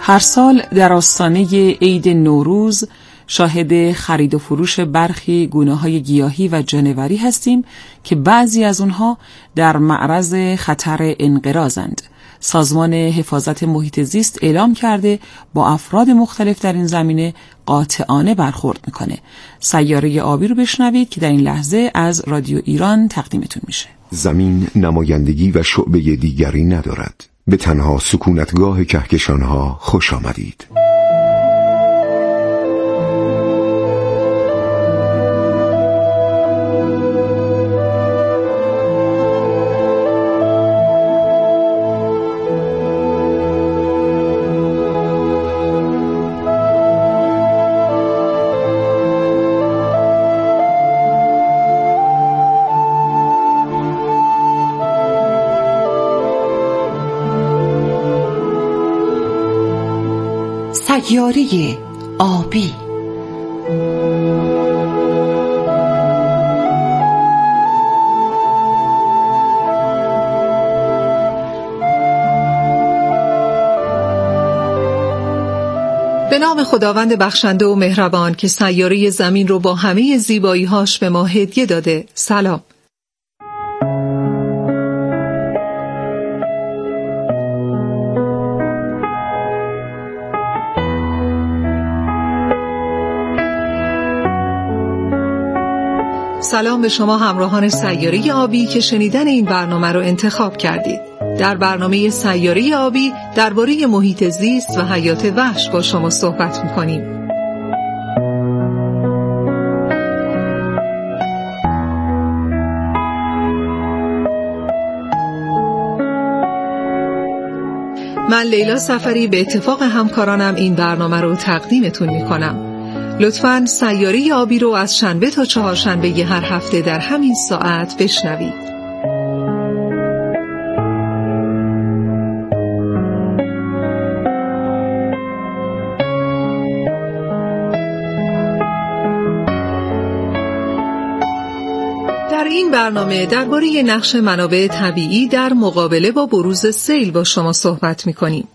هر سال در آستانه عید نوروز شاهد خرید و فروش برخی گونه‌های گیاهی و جانوری هستیم که بعضی از اونها در معرض خطر انقراضند. سازمان حفاظت محیط زیست اعلام کرده با افراد مختلف در این زمینه قاطعانه برخورد میکنه. سیاره آبی رو بشنوید که در این لحظه از رادیو ایران تقدیمتون میشه. زمین نمایندگی و شعبه دیگری ندارد. به تنها سکونتگاه کهکشانها خوش آمدید. سیاره آبی. به نام خداوند بخشنده و مهربان که سیاره زمین رو با همه زیبایی‌هاش به ما هدیه داده. سلام. سلام به شما همراهان سیاره آبی که شنیدن این برنامه رو انتخاب کردید. در برنامه سیاره آبی درباره محیط زیست و حیات وحش با شما صحبت می‌کنیم. من لیلا سفری به اتفاق همکارانم این برنامه رو تقدیمتون می‌کنم. لطفاً سیاره آبی رو از شنبه تا چهارشنبه هر هفته در همین ساعت بشنوید. در این برنامه درباره نقش منابع طبیعی در مقابله با بروز سیل با شما صحبت می‌کنیم.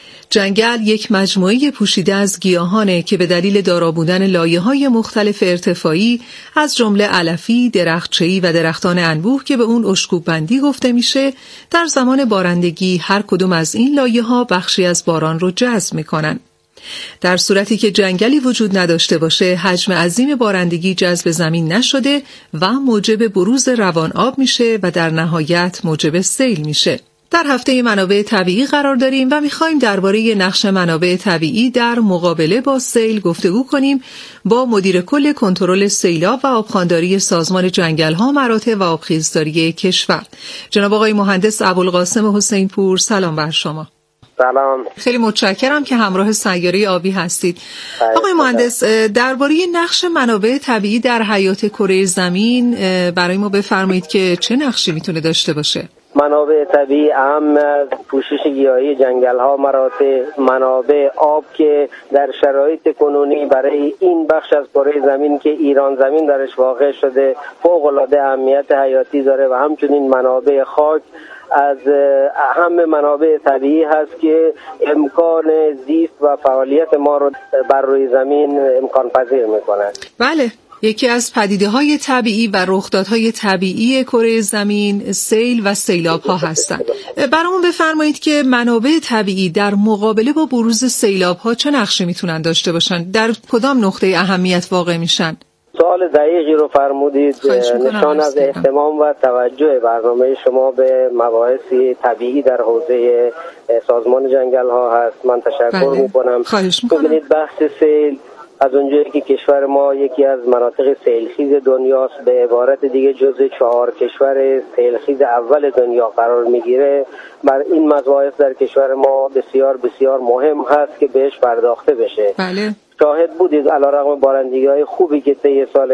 جنگل یک مجموعه پوشیده از گیاهانه که به دلیل دارا بودن لایه‌های مختلف ارتفاعی از جمله علفی، درختچه‌ای و درختان انبوه که به اون اشکوب بندی گفته میشه، در زمان بارندگی هر کدوم از این لایه‌ها بخشی از باران رو جذب میکنن. در صورتی که جنگلی وجود نداشته باشه، حجم عظیم بارندگی جذب زمین نشده و موجب بروز روان آب میشه و در نهایت موجب سیل میشه. در هفته منابع طبیعی قرار داریم و می‌خوایم درباره نقش منابع طبیعی در مقابله با سیل گفتگو کنیم با مدیر کل کنترل سیلاب و آبخوانداری سازمان جنگل‌ها، مراتع و آبخیزداری کشور، جناب آقای مهندس ابوالقاسم حسین پور. سلام بر شما. سلام. خیلی متشکرم که همراه سیاره آبی هستید. آقای مهندس، درباره نقش منابع طبیعی در حیات کره زمین برای ما بفرمایید که چه نقشی میتونه داشته باشه؟ منابع طبیعی اهم از پوشش گیاهی جنگل‌ها، مراتع منابع آب که در شرایط کنونی برای این بخش از کره زمین که ایران زمین درش واقع شده فوق‌العاده اهمیت حیاتی داره و همچنین منابع خاک از اهم منابع طبیعی هست که امکان زیست و فعالیت ما رو بر روی زمین امکان پذیر می‌کنه. بله، یکی از پدیده‌های طبیعی و رخدادهای طبیعی کره زمین سیل و سیلاب‌ها هستند. برامون بفرمایید که منابع طبیعی در مقابله با بروز سیلاب‌ها چه نقشی میتونن داشته باشن؟ در کدام نقطه اهمیت واقع میشن؟ سوال دقیقی رو فرمودید. نشان از اهتمام و توجه برنامه شما به مباحث طبیعی در حوزه سازمان جنگل‌ها هست. من تشکر می‌کنم. ببینید، بحث سیل از اونجایی که کشور ما یکی از مناطق سیلخیز دنیاست، به عبارت دیگه جزو 4 کشور سیلخیز اول دنیا قرار میگیره، بر این مباحث در کشور ما بسیار بسیار مهم هست که بهش پرداخته بشه. بله. شاهد بودید علیرغم بارندگی‌های خوبی که طی سال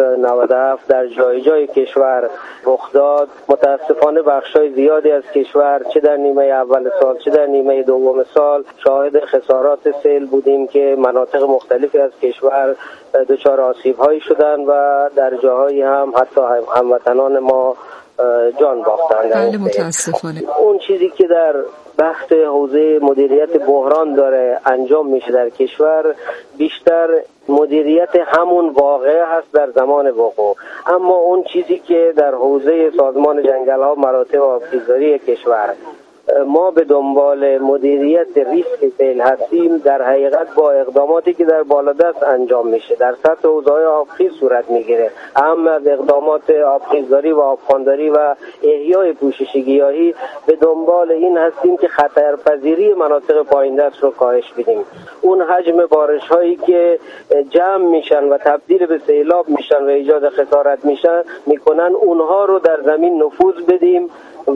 1997 در جای جای کشور رخ داد، متاسفانه بخش‌های زیادی از کشور چه در نیمه اول سال چه در نیمه دوم سال شاهد خسارات سیل بودیم که مناطق مختلفی از کشور دچار آسیب‌هایی شدند و در جاهایی هم حتی هموطنان ما جان باختند. بله متاسفانه. اون چیزی که در بحث حوزه مدیریت بحران داره انجام میشه در کشور بیشتر مدیریت همون واقعه هست در زمان وقوع، اما اون چیزی که در حوزه سازمان جنگل‌ها مراتع آبخیزداری کشور ما به دنبال مدیریت ریسک سیل هستیم، در حقیقت با اقداماتی که در بالادست انجام میشه در سطح حوزه‌های آبخیز صورت میگیره. اهم از اقدامات آبخیزداری و آبخوانداری و احیای پوشش گیاهی به دنبال این هستیم که خطرپذیری مناطق پایین دست رو کاهش بدیم. اون حجم بارش هایی که جمع میشن و تبدیل به سیلاب میشن و ایجاد خسارت میکنن اونها رو در زمین نفوذ بدیم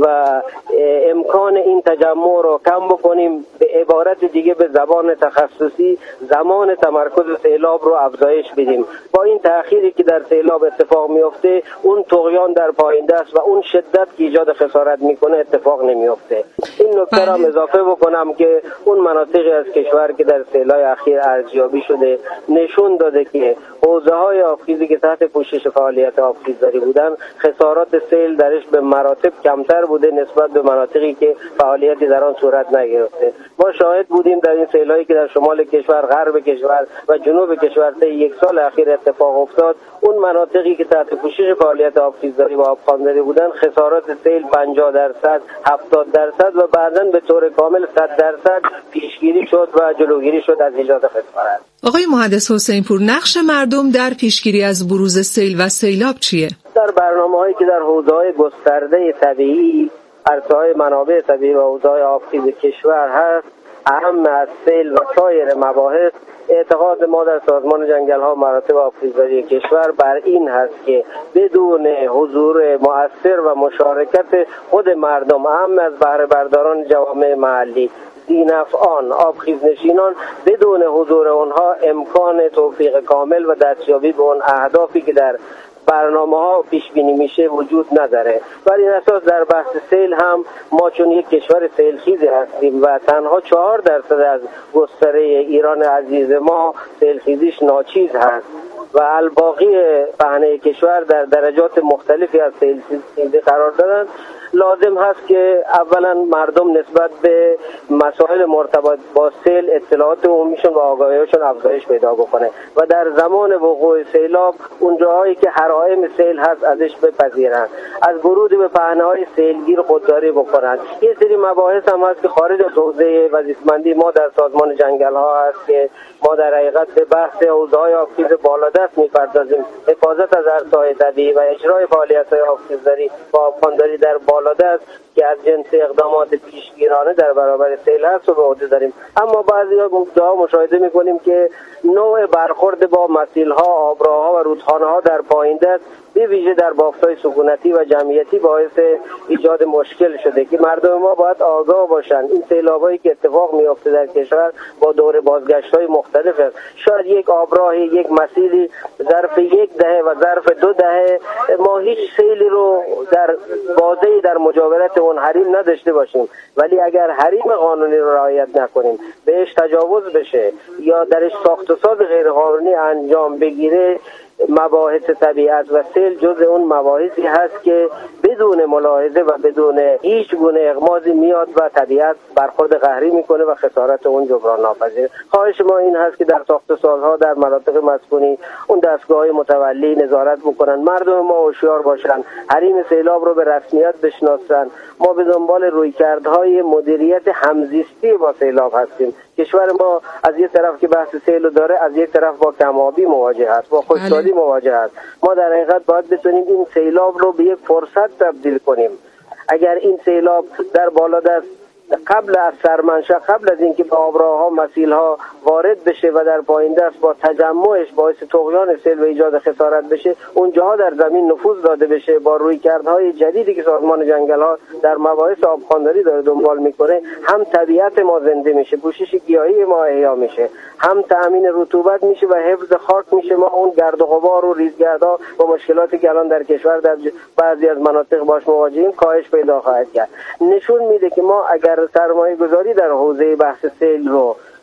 و امکان این تجمع رو کم بکنیم. به عبارت دیگه به زبان تخصصی زمان تمرکز سیلاب رو افزایش بدیم. با این تأخیری که در سیلاب اتفاق میفته اون طغیان در پایین دست و اون شدت که ایجاد خسارت میکنه اتفاق نمیفته. این نکته را اضافه بکنم که اون مناطقی از کشور که در سیل‌های اخیر ارزیابی شده نشون داده که حوزه‌های آبخیزی که تحت پوشش فعالیت آبخیزداری بودن خسارات سیل درش به مراتب کمتر بوده نسبت به مناطقی که فعالیتی در آن صورت نگرفته. ما شاهد بودیم در این سیل‌هایی که در شمال کشور، غرب کشور و جنوب کشور طی یک سال اخیر اتفاق افتاد، اون مناطقی که تحت پوشش فعالیت آبخیزداری و آبخوانداری بودن خسارات سیل 50%، 70% و بعداً به طور کامل 100% پیشگیری شد و جلوگیری شد از ایجاد خسارت. آقای مهندس حسین پور، نقش مردم در پیشگیری از بروز سیل و سیلاب چیه؟ در برنامه‌هایی که در حوزه‌های گسترده طبیعی، عرصه‌های منابع طبیعی و حوزه‌های آبخیز کشور هست، اهم از سیل و سایر مباحث، اعتقاد ما در سازمان جنگل‌ها مراتع آبخیزداری کشور بر این هست که بدون حضور مؤثر و مشارکت خود مردم، اهم از بهره برداران جوامع محلی، ذی‌نفعان، آبخیزنشینان، بدون حضور آنها امکان توفیق کامل و دستیابی به اون اهدافی که در برنامه‌ها پیش بینی میشه وجود نداره. بر این اساس در بحث سیل هم ما چون یک کشور سیلخیزی هستیم و تنها 4% از گستره ایران عزیز ما سیلخیزیش ناچیز هست و الباقی پهنه کشور در درجات مختلفی از سیلخیزی قرار دارن، لازم هست که اولا مردم نسبت به مسائل مرتبط با سیل اطلاعات عمومیشون و آگاهیشون افزایش پیدا بکنه و در زمان وقوع سیلاب اون جاهایی که حرائم سیل هست ازش بپذیرن، از ورود به پهنه‌های سیلگیر خودداری بکنن. یه سری مباحث هم هست که خارج از حوزه وظیفه‌مندی ما در سازمان جنگل‌ها هست که ما در حقیقت به بحث حوزه‌های آبخیز بالادست می‌پردازیم، حفاظت از عرصه‌های طبیعی و اجرای فعالیت‌های آبخیزداری و آبخوانداری در بالادست که از جنس اقدامات پیشگیرانه در برابر سیل هست رو به عهده داریم. اما بعضی‌ها مشاهده می‌کنیم که نوع برخورد با مسیل‌ها، آبراه‌ها و رودخانه‌ها در پایین دست به ویژه در بافت‌های سکونتی و جمعیتی باعث ایجاد مشکل شده که مردم ما باید آگاه باشن. این سیلابایی که اتفاق میفته در کشور با دور بازگشت‌های مختلف است. شاید یک آبراه، یک مسیلی ظرف یک دهه و ظرف 2 دهه ما هیچ سیلی رو در بازه‌ای در مجاورت اون حریم نداشته باشیم، ولی اگر حریم قانونی رو رعایت نکنیم، بهش تجاوز بشه یا درش ساخت و ساز غیرقانونی انجام بگیره، مباحث طبیعت و سیل جز اون مباحثی هست که بدون ملاحظه و بدون هیچ گونه اغماضی میاد و طبیعت برخورد قهری میکنه و خسارت اون جبران ناپذیر. خواهش ما این هست که در ساخت و سازها در مناطق مسکونی اون دستگاه‌های متولی نظارت بکنن، مردم ما هوشیار باشن، حریم سیلاب رو به رسمیت بشناسن. ما به دنبال رویکردهای مدیریت همزیستی با سیلاب هستیم. کشور ما از یک طرف که بحث سیل داره، از یک طرف با کم‌آبی مواجه است، با خشکسالی مواجه است. ما در حقیقت باید بتونیم این سیلاب رو به یک فرصت تبدیل کنیم. اگر این سیلاب در بالادست قبل از سرمنشأ، قبل از اینکه به آبراه‌ها، مسیل‌ها وارد بشه و در پایین دست با تجمعش باعث طغیان سیل و ایجاد خسارت بشه، اونجاها در زمین نفوذ داده بشه، با رویکردهای جدیدی که سازمان جنگل‌ها در مباحث آبخوانداری داره دنبال میکنه، هم طبیعت ما زنده میشه، پوشش گیاهی ما احیا میشه، هم تأمین رطوبت میشه و حفظ خاک میشه. ما اون گرد و غبار و ریزگردها و مشکلاتی که الان در کشور در بعضی از مناطق باش مواجهیم کاهش پیدا خواهد کرد. نشون میده که ما اگر سرمایه گذاری در حوزه بحث سیل رو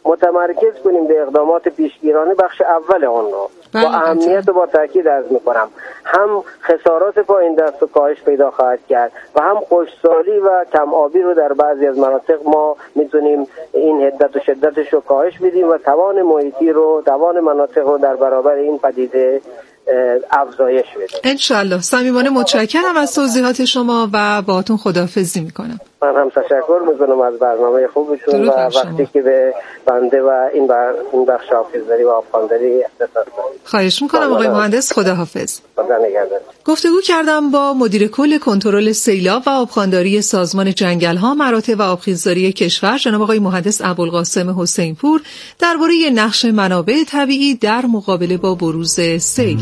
متمرکز کنیم به اقدامات پیشگیرانه بخش اول آن را. با اهمیت و با تاکید عرض میکنم هم خسارات پایین دست و کاهش پیدا خواهد کرد و هم خشکسالی و کم آبی رو در بعضی از مناطق ما میتونیم این حدت و شدتش رو کاهش بدیم و توان محیطی رو، توان مناطق رو در برابر این پدیده افزایش بدیم. انشالله. صمیمانه متشکرم از توضیحات شما و باهاتون خداحافظی میکنم. من هم تشکر میکنم از برنامه خوبشون و وقتی که به بنده و این بخش حافظداری و آبخوانداری اختصاص دارید. خواهش میکنم آقای مهندس. خداحافظ. خدا نگهدار. گفتگو کردم با مدیر کل کنترل سیلاب و آبخوانداری سازمان جنگل‌ها، مراتع و آبخیزداری کشور جناب آقای مهندس ابوالقاسم حسینپور درباره نقش منابع طبیعی در مقابله با بروز سیل.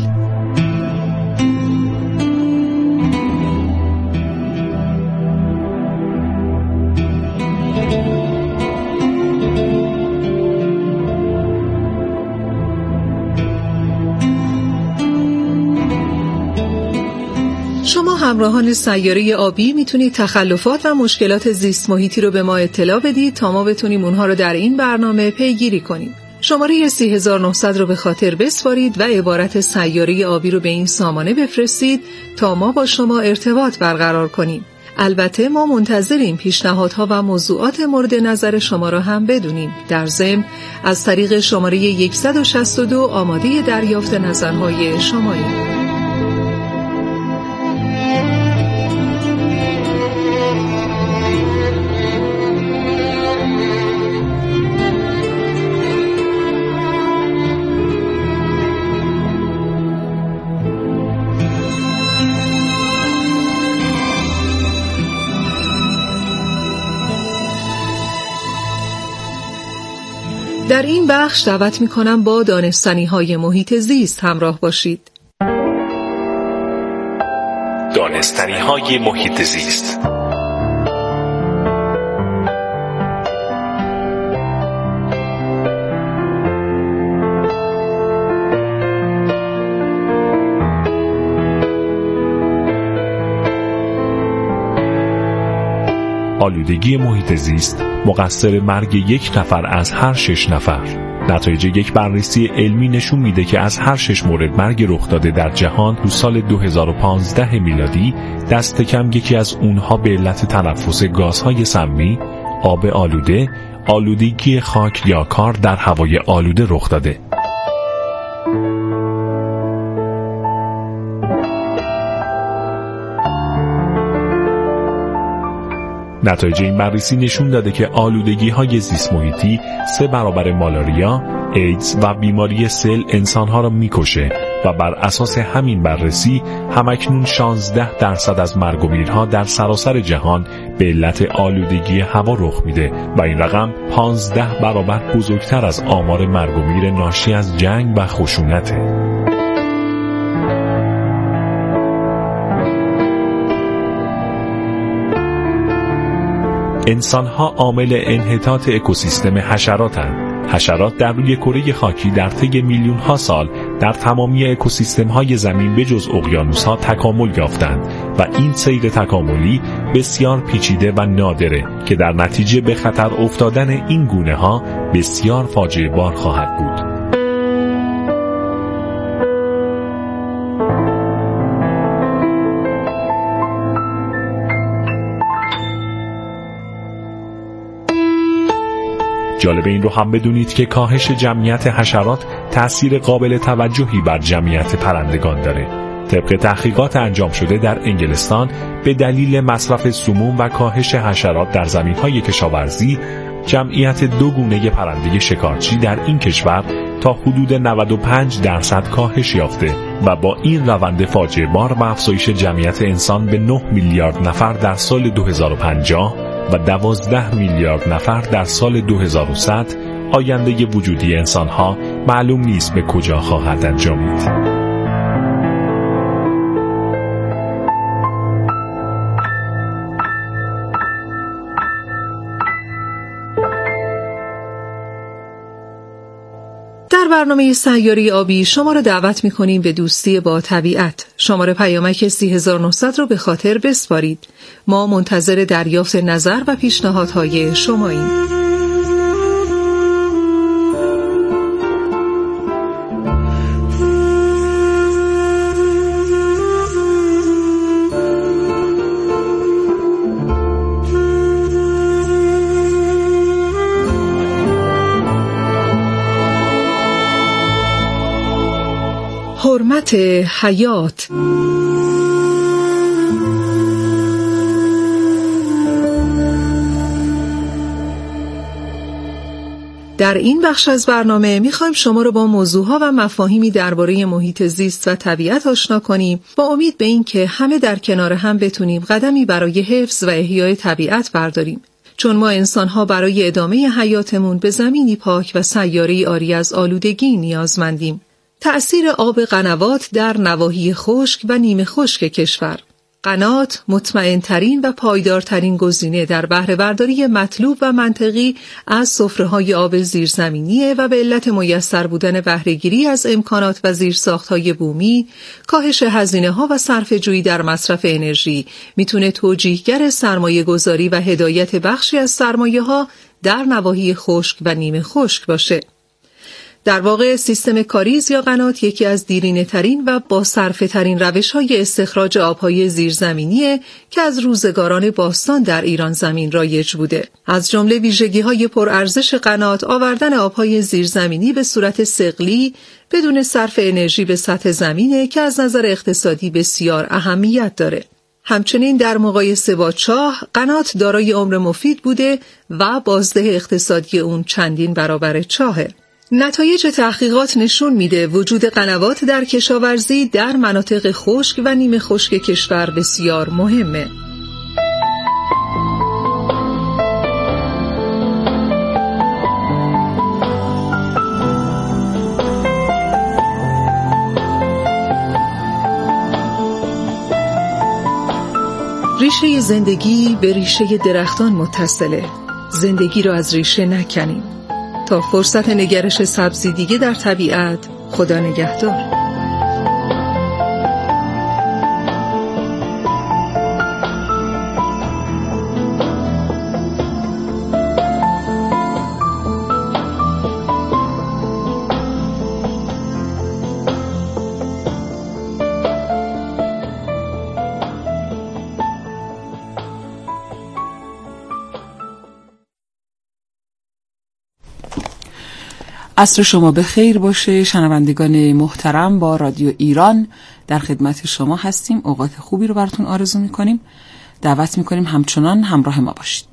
شما همراهان سیاره آبی میتونید تخلفات و مشکلات زیست محیطی رو به ما اطلاع بدید تا ما بتونیم اونها رو در این برنامه پیگیری کنیم. شماره 3900 رو به خاطر بسپارید و عبارت سیاره آبی رو به این سامانه بفرستید تا ما با شما ارتباط برقرار کنیم. البته ما منتظریم پیشنهادها و موضوعات مورد نظر شما را هم بدونیم. در ضمن از طریق شماره 162 آماده دریافت نظرهای شماییم. در این بخش دعوت می‌کنم با دانستنی‌های محیط زیست همراه باشید. دانستنی‌های محیط زیست. آلودگی محیط زیست مقصر مرگ 1 نفر از هر 6 نفر. نتایج یک بررسی علمی نشون میده که از هر 6 مورد مرگ رخ داده در جهان تو سال 2015 میلادی دست کم یکی از اونها به علت تنفس گازهای سمی، آب آلوده، آلودگی خاک یا کار در هوای آلوده رخ داده. نتایج این بررسی نشون داده که آلودگی‌های زیست محیطی 3 برابر مالاریا، ایدز و بیماری سل انسان‌ها را می‌کشه و بر اساس همین بررسی همکنون 16% از مرگ و میرها در سراسر جهان به علت آلودگی هوا رخ میده و این رقم 15 برابر بزرگتر از آمار مرگ و میر ناشی از جنگ و خشونته. انسان‌ها عامل انحطاط اکوسیستم حشراتند. حشرات در روی کره خاکی در طی میلیون‌ها سال در تمامی اکوسیستم‌های زمین به جز اقیانوس‌ها تکامل یافتند و این سیر تکاملی بسیار پیچیده و نادره که در نتیجه به خطر افتادن این گونه‌ها بسیار فاجعه بار خواهد بود. جالب این رو هم بدونید که کاهش جمعیت حشرات تأثیر قابل توجهی بر جمعیت پرندگان داره. طبق تحقیقات انجام شده در انگلستان به دلیل مصرف سموم و کاهش حشرات در زمین‌های کشاورزی، جمعیت 2 گونه پرنده شکارچی در این کشور تا حدود 95% کاهش یافته و با این روند فاجعه بار و افزایش جمعیت انسان به 9 میلیارد نفر در سال 2050 و 12 میلیارد نفر در سال 2100 آینده وجودی انسان‌ها معلوم نیست به کجا خواهد انجامید. در برنامه سیاره آبی شما را دعوت می‌کنیم به دوستی با طبیعت. شماره پیامک 3900 رو به خاطر بسپارید. ما منتظر دریافت نظر و پیشنهادهای شماییم. حرمت حیات. در این بخش از برنامه می‌خوایم شما رو با موضوعها و مفاهیمی درباره محیط زیست و طبیعت آشنا کنیم با امید به این که همه در کنار هم بتونیم قدمی برای حفظ و احیای طبیعت برداریم. چون ما انسان‌ها برای ادامه حیاتمون به زمینی پاک و سیاره‌ای عاری از آلودگی نیازمندیم. تأثیر آب قنوات در نواحی خشک و نیمه خشک کشور. قنات مطمئن‌ترین و پایدارترین گزینه در بهره برداری مطلوب و منطقی از سفره‌های آب زیرزمینیه و به علت میسر بودن بهره‌گیری از امکانات و زیرساخت‌های بومی، کاهش هزینه‌ها و صرفه‌جویی در مصرف انرژی میتونه توجیهگر سرمایه‌گذاری و هدایت بخشی از سرمایه‌ها در نواحی خشک و نیمه خشک باشه. در واقع سیستم کاریز یا قنات یکی از دیرینه‌ترین و با صرفه‌ترین روش‌های استخراج آب‌های زیرزمینیه که از روزگاران باستان در ایران زمین رایج بوده. از جمله ویژگی‌های پرارزش قنات آوردن آب‌های زیرزمینی به صورت ثقلی بدون صرف انرژی به سطح زمینه که از نظر اقتصادی بسیار اهمیت داره. همچنین در مقایسه با چاه، قنات دارای عمر مفید بوده و بازده اقتصادی اون چندین برابر چاهه. نتایج تحقیقات نشون میده وجود قنوات در کشاورزی در مناطق خشک و نیمه خشک کشور بسیار مهمه. ریشه زندگی به ریشه درختان متصله. زندگی را از ریشه نکنیم. تا فرصت نگرش سبزی دیگه در طبیعت، خدا نگهدار. عصر شما بخیر باشه شنوندگان محترم. با رادیو ایران در خدمت شما هستیم. اوقات خوبی رو براتون آرزو میکنیم. دعوت میکنیم همچنان همراه ما باشید.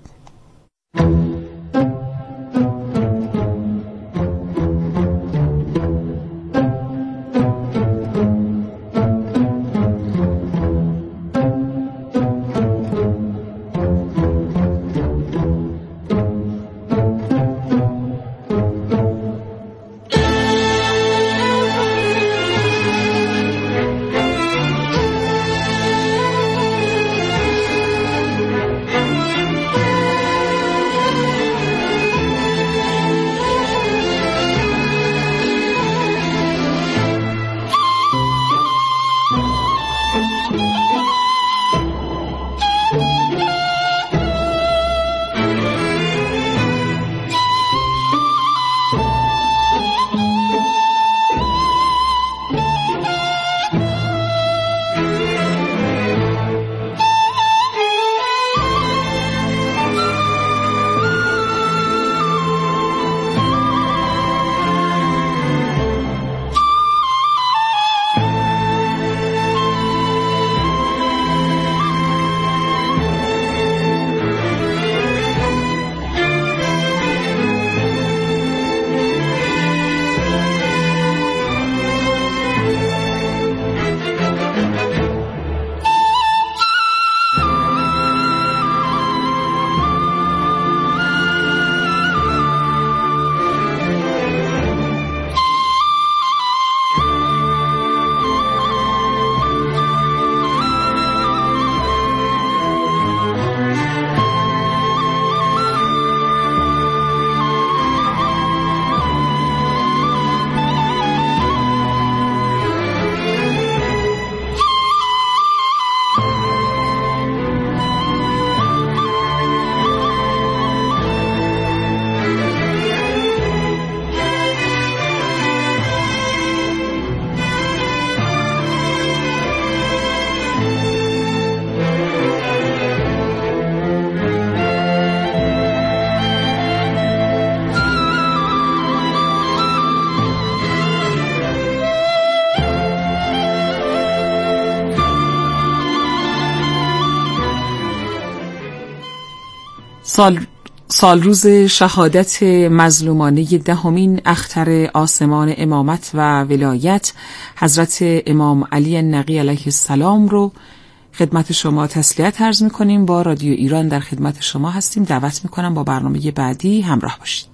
سال روز شهادت مظلومانه دهمین اختر آسمان امامت و ولایت حضرت امام علی نقی علیه السلام رو خدمت شما تسلیت عرض می‌کنیم. با رادیو ایران در خدمت شما هستیم. دعوت می‌کنم با برنامه بعدی همراه باشید.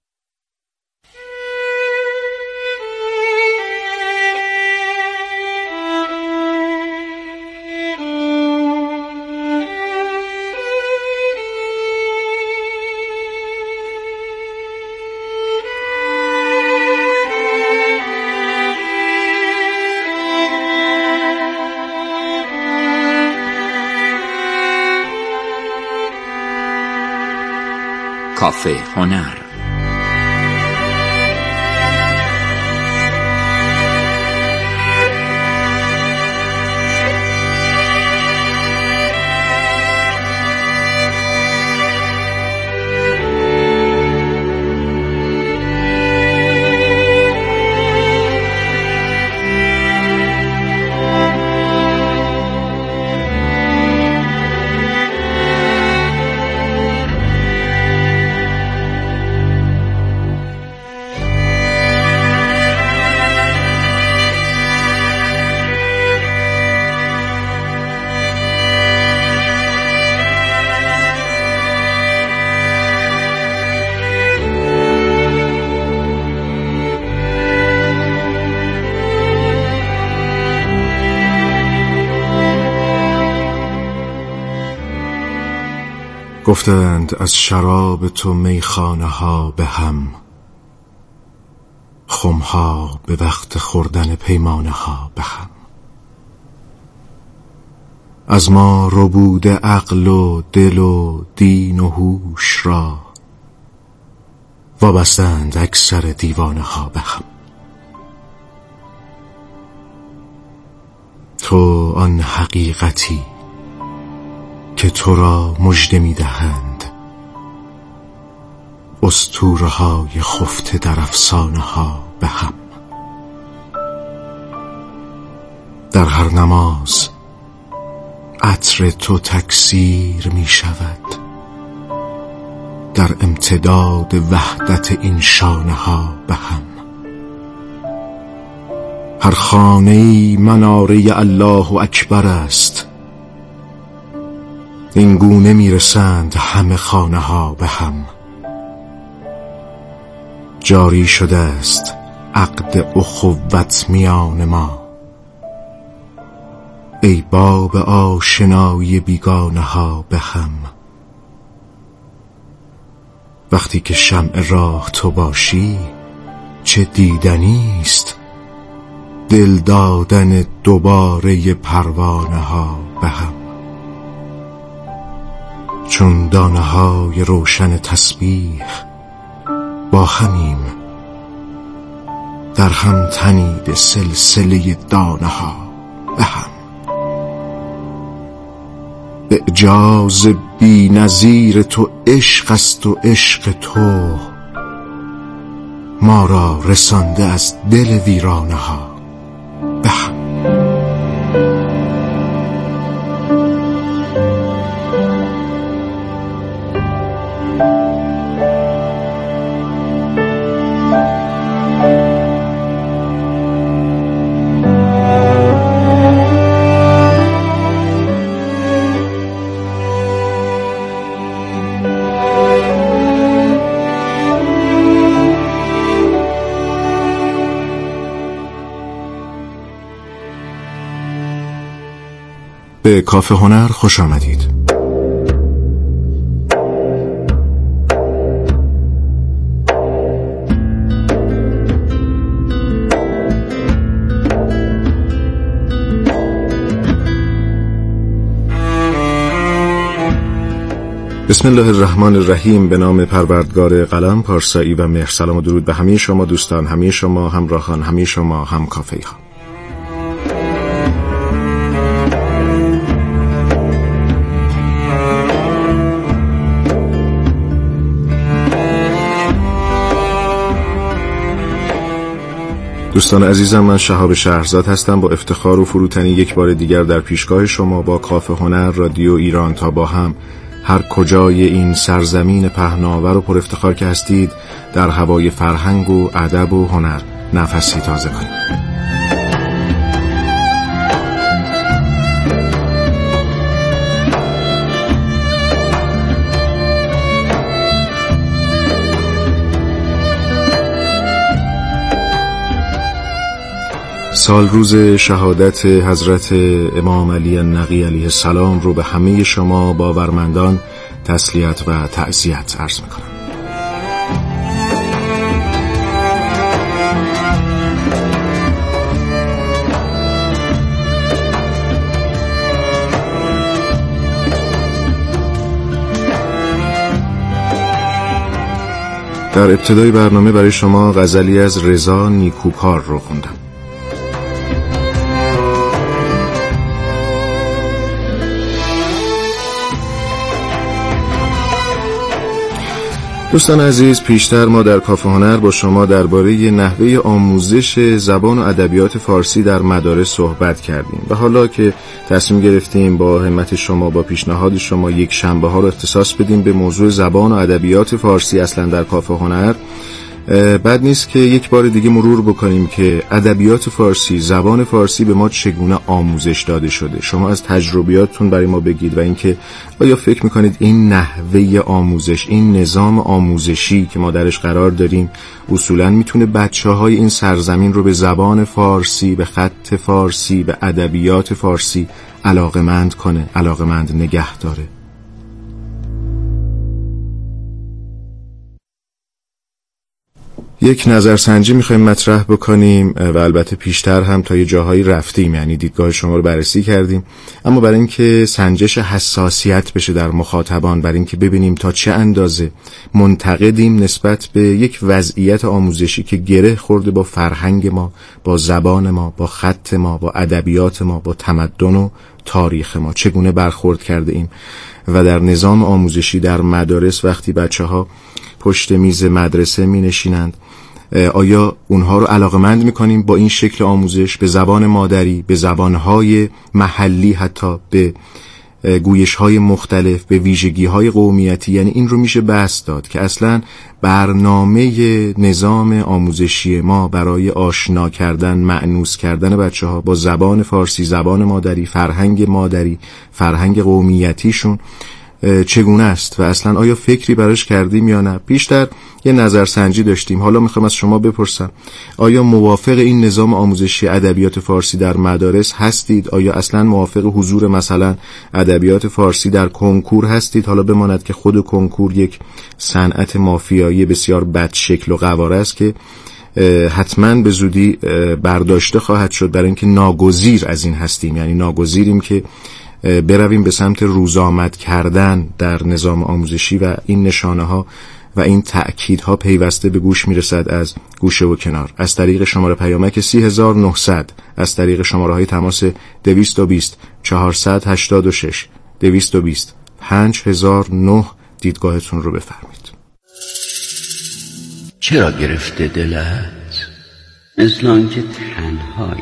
کافه هنر. گفتند از شراب تو میخانه ها به هم، خمها به وقت خوردن پیمانه ها به هم. از ما ربوده عقل و دل و دین و هوش را، وابستند اکثر دیوانه ها به هم. تو آن حقیقتی که تو را مژده می‌دهند اسطوره‌های خفته در افسانه‌ها به هم. در هر نماز عطر تو تکثیر می‌شود، در امتداد وحدت این شانه‌ها به هم. هر خانه‌ای مناره الله اکبر است، این گونه میرسند همه خانه ها به هم. جاری شده است عقد اخوت میان ما، ای باب آشنایی بیگانه ها به هم. وقتی که شمع راه تو باشی چه دیدنی است، دل دادن دوباره پروانه ها به هم. چون دانه های روشن تسبیح با همیم، در هم تنید سلسله دانه ها به هم. اعجاز بی نظیر تو عشق است و عشق تو ما را رسانده از دل ویرانه ها به هم. به کافه هنر خوش آمدید. بسم الله الرحمن الرحیم. به نام پروردگار قلم، پارسایی و مهر. سلام و درود به همه شما دوستان، همه شما همراهان، همه شما هم کافه ها. دوستان عزیزم، من شهاب شهرزاد هستم. با افتخار و فروتنی یک بار دیگر در پیشگاه شما با کافه هنر رادیو ایران تا با هم هر کجای این سرزمین پهناور و پر افتخار که هستید در هوای فرهنگ و ادب و هنر نفسی تازه کنید. سال روز شهادت حضرت امام علی النقی علیه السلام رو به همه شما باورمندان تسلیت و تعزیت عرض میکنم. در ابتدای برنامه برای شما غزلی از رضا نیکوکار رو خوندم. دوستان عزیز، پیشتر ما در کافه هنر با شما درباره نحوه آموزش زبان و ادبیات فارسی در مدارس صحبت کردیم و حالا که تصمیم گرفتیم با همت شما، با پیشنهاد شما، یک شنبه ها رو اختصاص بدیم به موضوع زبان و ادبیات فارسی اصلا در کافه هنر، بد نیست که یک بار دیگه مرور بکنیم که ادبیات فارسی، زبان فارسی به ما چگونه آموزش داده شده. شما از تجربیاتتون برای ما بگید و اینکه آیا فکر میکنید این نحوه آموزش، این نظام آموزشی که ما درش قرار داریم اصولاً میتونه بچه‌های این سرزمین رو به زبان فارسی، به خط فارسی، به ادبیات فارسی علاقمند کنه، علاقمند نگه داره؟ یک نظرسنجی میخوایم مطرح بکنیم و البته پیشتر هم تا یه جاهایی رفتیم، یعنی دیدگاه شما رو بررسی کردیم، اما برای اینکه سنجش حساسیت بشه در مخاطبان، برای اینکه ببینیم تا چه اندازه منتقدیم نسبت به یک وضعیت آموزشی که گره خورده با فرهنگ ما، با زبان ما، با خط ما، با ادبیات ما، با تمدن و تاریخ ما، چگونه برخورد کرده ایم و در نظام آموزشی در مدارس وقتی بچه‌ها پشت میز مدرسه می نشینند، آیا اونها رو علاقمند می کنیم با این شکل آموزش، به زبان مادری، به زبانهای محلی، حتی به گویش‌های مختلف، به ویژگی‌های قومیتی؟ یعنی این رو میشه بحث داد که اصلاً برنامه نظام آموزشی ما برای آشنا کردن، مأنوس کردن بچه‌ها با زبان فارسی، زبان مادری، فرهنگ قومیتیشون چگونه است و اصلا آیا فکری براش کردیم یا نه؟ پیشتر یه نظرسنجی داشتیم، حالا میخوام از شما بپرسم آیا موافق این نظام آموزشی ادبیات فارسی در مدارس هستید؟ آیا اصلا موافق حضور مثلا ادبیات فارسی در کنکور هستید؟ حالا بماند که خود کنکور یک صنعت مافیایی بسیار بد شکل و قواره است که حتما به زودی برداشته خواهد شد، برای اینکه ناگزیر از این هستیم، یعنی ناگزیریم که برویم به سمت روزآمد کردن در نظام آموزشی و این نشانه ها و این تأکیدها پیوسته به گوش میرسد از گوشه و کنار، از طریق شماره پیامک 3900، از طریق شماره های تماس 220 486 220 5009 دیدگاهتون رو بفرمایید. چرا گرفته دلت مثل آنکه تنهایی؟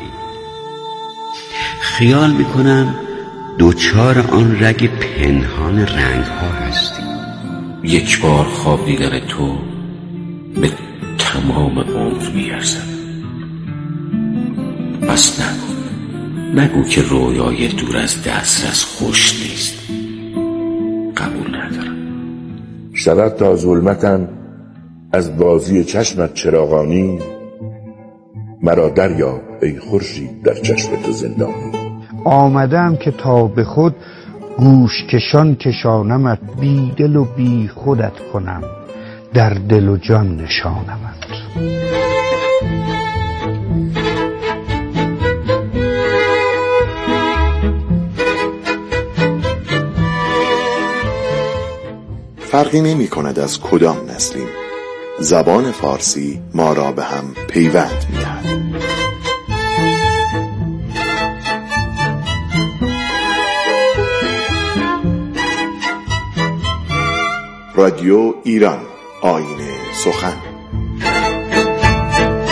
خیال میکنم دوچار آن رگ پنهان رنگ ها هستی. یک بار خواب دیدن تو به تمام عمر میارزد. پس نگو که رویای دور از دسترس خوش نیست. قبول ندارم. شود تا ظلمتن از بازی چشمت چراغانی، مرا دریاب ای خورشید در چشم تو زندانی. آمدم که تا به خود گوش کشان کشانمت، بی دل و بی خودت کنم، در دل و جان نشانمت. فرقی نمی کند از کدام نسلیم، زبان فارسی ما را به هم پیوند می دهد. رادیو ایران، آینه سخن.